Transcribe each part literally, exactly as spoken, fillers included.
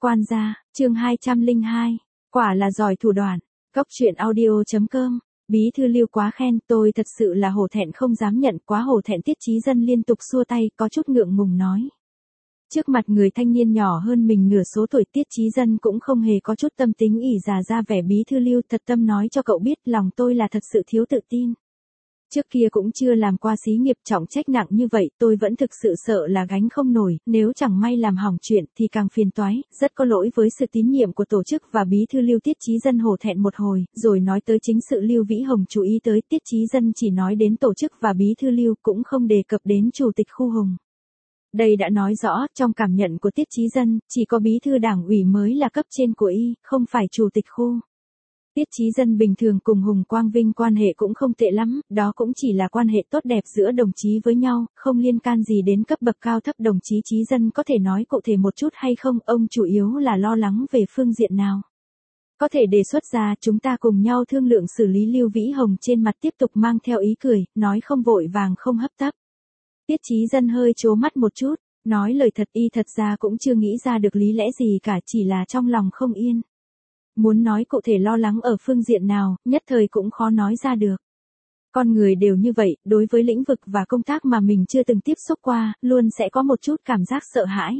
Quan gia, chương hai trăm lẻ hai, quả là giỏi thủ đoạn. Cốc truyện audio chấm com. Bí thư Lưu quá khen, tôi thật sự là hổ thẹn không dám nhận, quá hổ thẹn. Tiết Chí Dân liên tục xua tay, có chút ngượng ngùng nói. Trước mặt người thanh niên nhỏ hơn mình nửa số tuổi, Tiết Chí Dân cũng không hề có chút tâm tính ỷ già ra vẻ. Bí thư Lưu, thật tâm nói cho cậu biết, lòng tôi là thật sự thiếu tự tin. Trước kia cũng chưa làm qua xí nghiệp trọng trách nặng như vậy, tôi vẫn thực sự sợ là gánh không nổi, nếu chẳng may làm hỏng chuyện thì càng phiền toái, rất có lỗi với sự tín nhiệm của tổ chức và Bí thư Lưu. Tiết Chí Dân hổ thẹn một hồi, rồi nói tới chính sự Lưu Vĩ Hồng chú ý tới. Tiết Chí Dân chỉ nói đến tổ chức và Bí thư Lưu, cũng không đề cập đến chủ tịch khu Hùng. Đây đã nói rõ, trong cảm nhận của Tiết Chí Dân, chỉ có Bí thư Đảng ủy mới là cấp trên của y, không phải chủ tịch khu. Tiết Chí Dân bình thường cùng Hùng Quang Vinh quan hệ cũng không tệ lắm, đó cũng chỉ là quan hệ tốt đẹp giữa đồng chí với nhau, không liên can gì đến cấp bậc cao thấp. Đồng chí Chí Dân có thể nói cụ thể một chút hay không, ông chủ yếu là lo lắng về phương diện nào? Có thể đề xuất ra, chúng ta cùng nhau thương lượng xử lý. Lưu Vĩ Hồng trên mặt tiếp tục mang theo ý cười, nói không vội vàng không hấp tấp. Tiết Chí Dân hơi trố mắt một chút, nói lời thật, y thật ra cũng chưa nghĩ ra được lý lẽ gì cả, chỉ là trong lòng không yên. Muốn nói cụ thể lo lắng ở phương diện nào, nhất thời cũng khó nói ra được. Con người đều như vậy, đối với lĩnh vực và công tác mà mình chưa từng tiếp xúc qua, luôn sẽ có một chút cảm giác sợ hãi.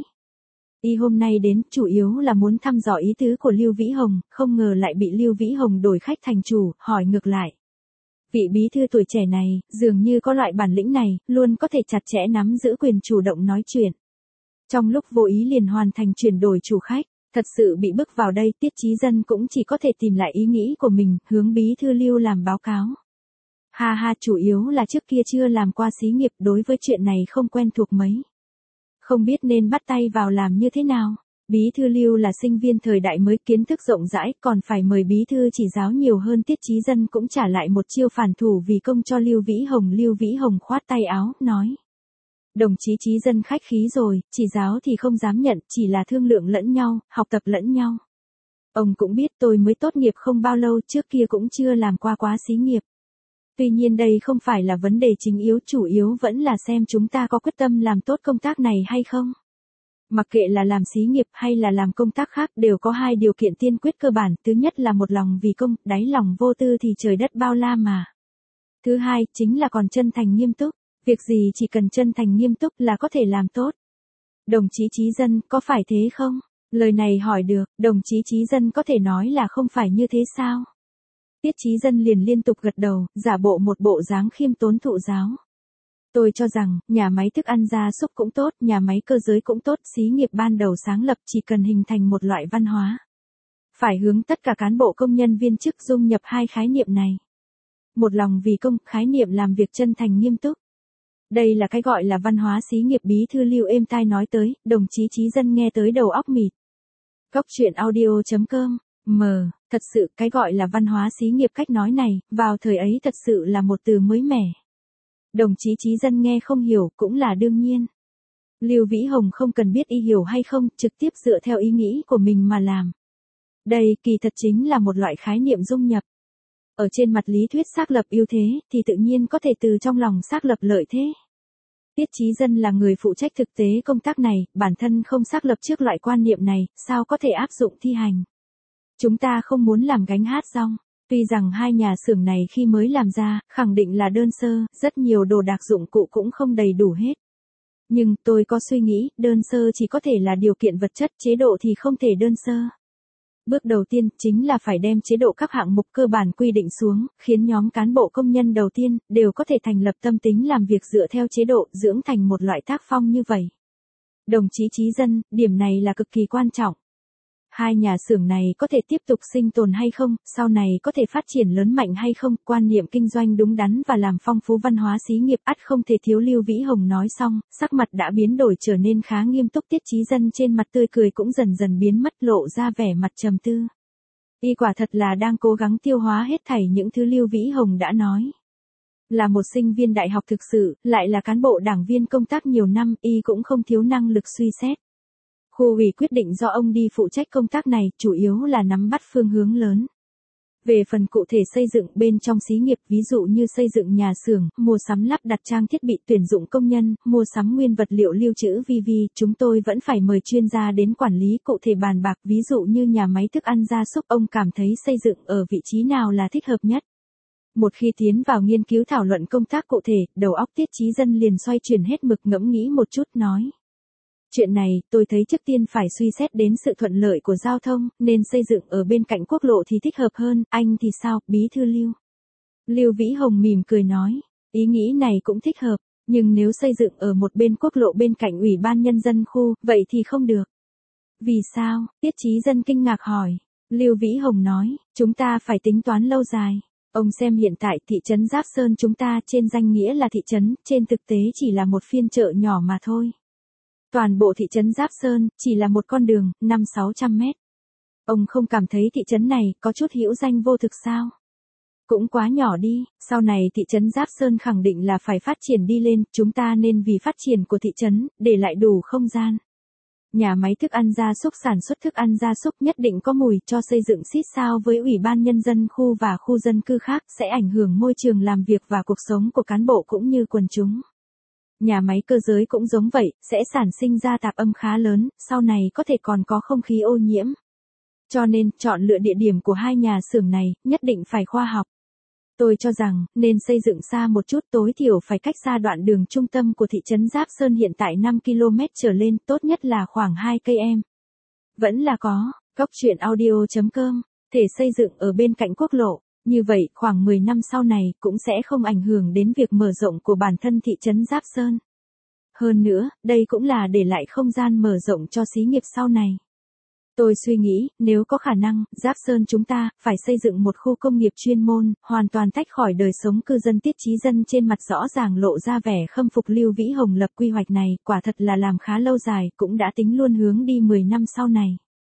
Y hôm nay đến, chủ yếu là muốn thăm dò ý tứ của Lưu Vĩ Hồng, không ngờ lại bị Lưu Vĩ Hồng đổi khách thành chủ, hỏi ngược lại. Vị bí thư tuổi trẻ này, dường như có loại bản lĩnh này, luôn có thể chặt chẽ nắm giữ quyền chủ động nói chuyện. Trong lúc vô ý liền hoàn thành chuyển đổi chủ khách. Thật sự bị bức vào đây, Tiết Chí Dân cũng chỉ có thể tìm lại ý nghĩ của mình, hướng Bí thư Lưu làm báo cáo. Ha ha, chủ yếu là trước kia chưa làm qua xí nghiệp, đối với chuyện này không quen thuộc mấy. Không biết nên bắt tay vào làm như thế nào. Bí thư Lưu là sinh viên thời đại mới, kiến thức rộng rãi, còn phải mời bí thư chỉ giáo nhiều hơn. Tiết Chí Dân cũng trả lại một chiêu phản thủ vì công cho Lưu Vĩ Hồng. Lưu Vĩ Hồng khoát tay áo, nói. Đồng chí Chí Dân khách khí rồi, chỉ giáo thì không dám nhận, chỉ là thương lượng lẫn nhau, học tập lẫn nhau. Ông cũng biết tôi mới tốt nghiệp không bao lâu, trước kia cũng chưa làm qua quá xí nghiệp. Tuy nhiên đây không phải là vấn đề chính yếu, chủ yếu vẫn là xem chúng ta có quyết tâm làm tốt công tác này hay không. Mặc kệ là làm xí nghiệp hay là làm công tác khác đều có hai điều kiện tiên quyết cơ bản, thứ nhất là một lòng vì công, đáy lòng vô tư thì trời đất bao la mà. Thứ hai, chính là còn chân thành nghiêm túc. Việc gì chỉ cần chân thành nghiêm túc là có thể làm tốt. Đồng chí Chí Dân, có phải thế không? Lời này hỏi được, đồng chí Chí Dân có thể nói là không phải như thế sao? Tiết Chí Dân liền liên tục gật đầu, giả bộ một bộ dáng khiêm tốn thụ giáo. Tôi cho rằng, nhà máy thức ăn gia súc cũng tốt, nhà máy cơ giới cũng tốt, xí nghiệp ban đầu sáng lập chỉ cần hình thành một loại văn hóa. Phải hướng tất cả cán bộ công nhân viên chức dung nhập hai khái niệm này. Một lòng vì công, khái niệm làm việc chân thành nghiêm túc. Đây là cái gọi là văn hóa xí nghiệp. Bí thư Lưu êm tai nói tới, đồng chí Chí Dân nghe tới đầu óc mịt. Cốc truyện audio chấm com, mờ, thật sự cái gọi là văn hóa xí nghiệp, cách nói này, vào thời ấy thật sự là một từ mới mẻ. Đồng chí Chí Dân nghe không hiểu, cũng là đương nhiên. Lưu Vĩ Hồng không cần biết y hiểu hay không, trực tiếp dựa theo ý nghĩ của mình mà làm. Đây kỳ thật chính là một loại khái niệm dung nhập. Ở trên mặt lý thuyết xác lập ưu thế, thì tự nhiên có thể từ trong lòng xác lập lợi thế. Tiết Chí Dân là người phụ trách thực tế công tác này, bản thân không xác lập trước loại quan niệm này, sao có thể áp dụng thi hành. Chúng ta không muốn làm gánh hát rong. Tuy rằng hai nhà xưởng này khi mới làm ra, khẳng định là đơn sơ, rất nhiều đồ đạc dụng cụ cũng không đầy đủ hết. Nhưng tôi có suy nghĩ, đơn sơ chỉ có thể là điều kiện vật chất, chế độ thì không thể đơn sơ. Bước đầu tiên chính là phải đem chế độ các hạng mục cơ bản quy định xuống, khiến nhóm cán bộ công nhân đầu tiên đều có thể thành lập tâm tính làm việc dựa theo chế độ, dưỡng thành một loại tác phong như vậy. Đồng chí Chí Dân, điểm này là cực kỳ quan trọng. Hai nhà xưởng này có thể tiếp tục sinh tồn hay không, sau này có thể phát triển lớn mạnh hay không, quan niệm kinh doanh đúng đắn và làm phong phú văn hóa xí nghiệp ắt không thể thiếu. Lưu Vĩ Hồng nói xong, sắc mặt đã biến đổi trở nên khá nghiêm túc. Tiết Chí Dân trên mặt tươi cười cũng dần dần biến mất, lộ ra vẻ mặt trầm tư. Y quả thật là đang cố gắng tiêu hóa hết thảy những thứ Lưu Vĩ Hồng đã nói. Là một sinh viên đại học thực sự, lại là cán bộ đảng viên công tác nhiều năm, y cũng không thiếu năng lực suy xét. Khu ủy quyết định do ông đi phụ trách công tác này, chủ yếu là nắm bắt phương hướng lớn. Về phần cụ thể xây dựng bên trong xí nghiệp, ví dụ như xây dựng nhà xưởng, mua sắm lắp đặt trang thiết bị, tuyển dụng công nhân, mua sắm nguyên vật liệu lưu trữ vân vân, chúng tôi vẫn phải mời chuyên gia đến quản lý cụ thể bàn bạc, ví dụ như nhà máy thức ăn gia súc, ông cảm thấy xây dựng ở vị trí nào là thích hợp nhất. Một khi tiến vào nghiên cứu thảo luận công tác cụ thể, đầu óc Tiết Chí Dân liền xoay chuyển hết mực, ngẫm nghĩ một chút nói. Chuyện này, tôi thấy trước tiên phải suy xét đến sự thuận lợi của giao thông, nên xây dựng ở bên cạnh quốc lộ thì thích hợp hơn, anh thì sao, bí thư Lưu? Lưu Vĩ Hồng mỉm cười nói, ý nghĩ này cũng thích hợp, nhưng nếu xây dựng ở một bên quốc lộ bên cạnh Ủy ban Nhân dân khu, vậy thì không được. Vì sao? Tiết Chí Dân kinh ngạc hỏi. Lưu Vĩ Hồng nói, chúng ta phải tính toán lâu dài. Ông xem hiện tại thị trấn Giáp Sơn chúng ta trên danh nghĩa là thị trấn, trên thực tế chỉ là một phiên chợ nhỏ mà thôi. Toàn bộ thị trấn Giáp Sơn, chỉ là một con đường, năm sáu trăm mét. Ông không cảm thấy thị trấn này có chút hữu danh vô thực sao? Cũng quá nhỏ đi, sau này thị trấn Giáp Sơn khẳng định là phải phát triển đi lên, chúng ta nên vì phát triển của thị trấn, để lại đủ không gian. Nhà máy thức ăn gia súc sản xuất thức ăn gia súc nhất định có mùi, cho xây dựng xít sao với Ủy ban Nhân dân khu và khu dân cư khác sẽ ảnh hưởng môi trường làm việc và cuộc sống của cán bộ cũng như quần chúng. Nhà máy cơ giới cũng giống vậy, sẽ sản sinh ra tạp âm khá lớn, sau này có thể còn có không khí ô nhiễm. Cho nên, chọn lựa địa điểm của hai nhà xưởng này, nhất định phải khoa học. Tôi cho rằng, nên xây dựng xa một chút, tối thiểu phải cách xa đoạn đường trung tâm của thị trấn Giáp Sơn hiện tại năm ki lô mét trở lên, tốt nhất là khoảng hai cây em. Vẫn là có, góc truyện audio chấm com, thể xây dựng ở bên cạnh quốc lộ. Như vậy, khoảng mười năm sau này, cũng sẽ không ảnh hưởng đến việc mở rộng của bản thân thị trấn Giáp Sơn. Hơn nữa, đây cũng là để lại không gian mở rộng cho xí nghiệp sau này. Tôi suy nghĩ, nếu có khả năng, Giáp Sơn chúng ta, phải xây dựng một khu công nghiệp chuyên môn, hoàn toàn tách khỏi đời sống cư dân. Tiết Chí Dân trên mặt rõ ràng lộ ra vẻ khâm phục Lưu Vĩ Hồng lập quy hoạch này, quả thật là làm khá lâu dài, cũng đã tính luôn hướng đi mười năm sau này.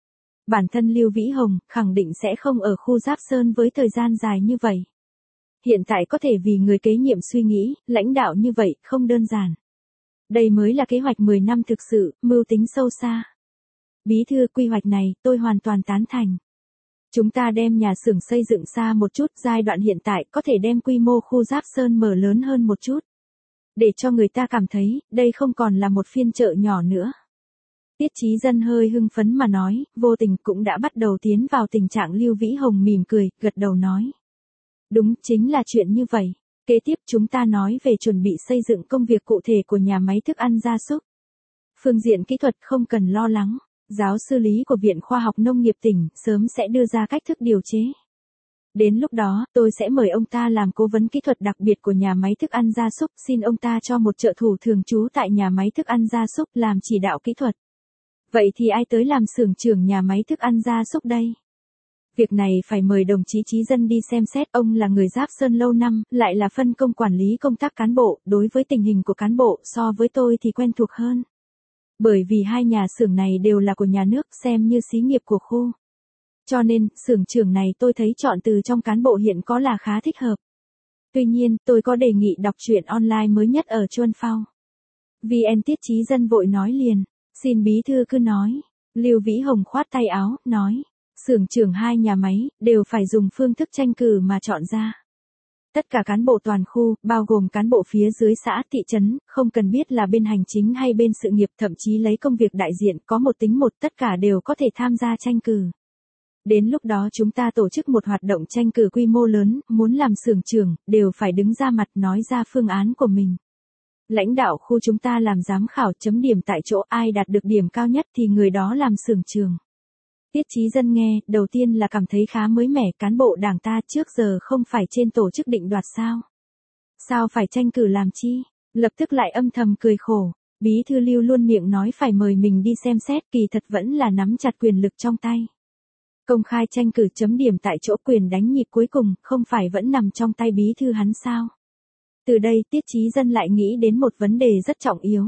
Bản thân Lưu Vĩ Hồng, khẳng định sẽ không ở khu Giáp Sơn với thời gian dài như vậy. Hiện tại có thể vì người kế nhiệm suy nghĩ, lãnh đạo như vậy, không đơn giản. Đây mới là kế hoạch mười năm thực sự, mưu tính sâu xa. Bí thư, quy hoạch này, tôi hoàn toàn tán thành. Chúng ta đem nhà xưởng xây dựng xa một chút, giai đoạn hiện tại có thể đem quy mô khu Giáp Sơn mở lớn hơn một chút. Để cho người ta cảm thấy, đây không còn là một phiên chợ nhỏ nữa. Tiết Chí Dân hơi hưng phấn mà nói, vô tình cũng đã bắt đầu tiến vào tình trạng. Lưu Vĩ Hồng mỉm cười, gật đầu nói. Đúng, chính là chuyện như vậy. Kế tiếp chúng ta nói về chuẩn bị xây dựng công việc cụ thể của nhà máy thức ăn gia súc. Phương diện kỹ thuật không cần lo lắng. Giáo sư Lý của Viện Khoa học Nông nghiệp tỉnh sớm sẽ đưa ra cách thức điều chế. Đến lúc đó, tôi sẽ mời ông ta làm cố vấn kỹ thuật đặc biệt của nhà máy thức ăn gia súc, xin ông ta cho một trợ thủ thường trú tại nhà máy thức ăn gia súc làm chỉ đạo kỹ thuật. Vậy thì ai tới làm xưởng trưởng nhà máy thức ăn gia súc đây? Việc này phải mời đồng chí Chí Dân đi xem xét, ông là người Giáp Sơn lâu năm, lại là phân công quản lý công tác cán bộ, đối với tình hình của cán bộ so với tôi thì quen thuộc hơn. Bởi vì hai nhà xưởng này đều là của nhà nước, xem như xí nghiệp của khu. Cho nên, xưởng trưởng này tôi thấy chọn từ trong cán bộ hiện có là khá thích hợp. Tuy nhiên, tôi có đề nghị đọc truyện online mới nhất ở Chuan Phao. vê en Tiết Chí Dân vội nói liền, xin bí thư cứ nói. Lưu Vĩ Hồng khoát tay áo, nói, xưởng trưởng hai nhà máy, đều phải dùng phương thức tranh cử mà chọn ra. Tất cả cán bộ toàn khu, bao gồm cán bộ phía dưới xã, thị trấn, không cần biết là bên hành chính hay bên sự nghiệp, thậm chí lấy công việc đại diện, có một tính một, tất cả đều có thể tham gia tranh cử. Đến lúc đó chúng ta tổ chức một hoạt động tranh cử quy mô lớn, muốn làm xưởng trưởng, đều phải đứng ra mặt nói ra phương án của mình. Lãnh đạo khu chúng ta làm giám khảo, chấm điểm tại chỗ, ai đạt được điểm cao nhất thì người đó làm xưởng trưởng. Tiết Chí Dân nghe, đầu tiên là cảm thấy khá mới mẻ, cán bộ đảng ta trước giờ không phải trên tổ chức định đoạt sao? Sao phải tranh cử làm chi? Lập tức lại âm thầm cười khổ, bí thư Lưu luôn miệng nói phải mời mình đi xem xét, kỳ thật vẫn là nắm chặt quyền lực trong tay. Công khai tranh cử chấm điểm tại chỗ, quyền đánh nhịp cuối cùng, không phải vẫn nằm trong tay bí thư hắn sao? Từ đây Tiết Chí Dân lại nghĩ đến một vấn đề rất trọng yếu.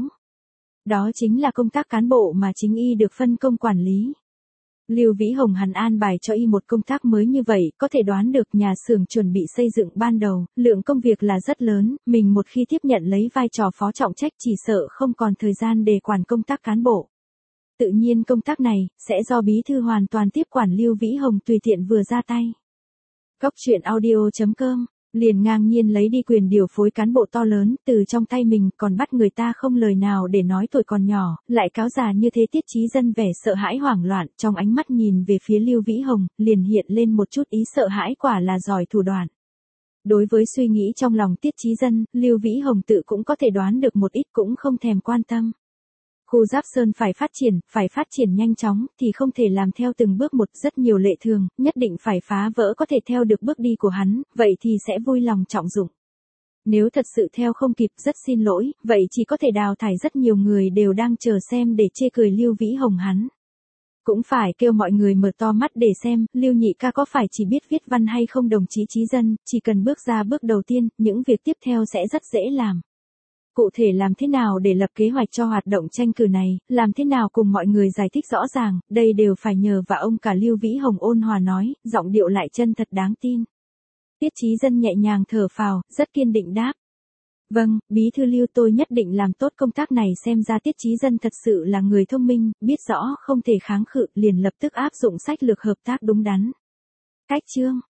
Đó chính là công tác cán bộ mà chính y được phân công quản lý. Lưu Vĩ Hồng hắn an bài cho y một công tác mới như vậy, có thể đoán được nhà xưởng chuẩn bị xây dựng ban đầu, lượng công việc là rất lớn, mình một khi tiếp nhận lấy vai trò phó trọng trách chỉ sợ không còn thời gian để quản công tác cán bộ. Tự nhiên công tác này, sẽ do bí thư hoàn toàn tiếp quản. Lưu Vĩ Hồng tùy tiện vừa ra tay. Cốc truyện audio chấm com liền ngang nhiên lấy đi quyền điều phối cán bộ to lớn từ trong tay mình, còn bắt người ta không lời nào để nói tuổi còn nhỏ, lại cáo già như thế. Tiết Chí Dân vẻ sợ hãi hoảng loạn, trong ánh mắt nhìn về phía Lưu Vĩ Hồng, liền hiện lên một chút ý sợ hãi, quả là giỏi thủ đoạn. Đối với suy nghĩ trong lòng Tiết Chí Dân, Lưu Vĩ Hồng tự cũng có thể đoán được một ít, cũng không thèm quan tâm. Khu Giáp Sơn phải phát triển, phải phát triển nhanh chóng, thì không thể làm theo từng bước một, rất nhiều lệ thường, nhất định phải phá vỡ có thể theo được bước đi của hắn, vậy thì sẽ vui lòng trọng dụng. Nếu thật sự theo không kịp, rất xin lỗi, vậy chỉ có thể đào thải. Rất nhiều người đều đang chờ xem để chê cười Lưu Vĩ Hồng hắn. Cũng phải kêu mọi người mở to mắt để xem, Lưu nhị ca có phải chỉ biết viết văn hay không. Đồng chí Chí Dân, chỉ cần bước ra bước đầu tiên, những việc tiếp theo sẽ rất dễ làm. Cụ thể làm thế nào để lập kế hoạch cho hoạt động tranh cử này, làm thế nào cùng mọi người giải thích rõ ràng, đây đều phải nhờ vào ông cả. Lưu Vĩ Hồng ôn hòa nói, giọng điệu lại chân thật đáng tin. Tiết Chí Dân nhẹ nhàng thở phào, rất kiên định đáp. Vâng, bí thư Lưu, tôi nhất định làm tốt công tác này. Xem ra Tiết Chí Dân thật sự là người thông minh, biết rõ không thể kháng cự, liền lập tức áp dụng sách lược hợp tác đúng đắn. Cách chương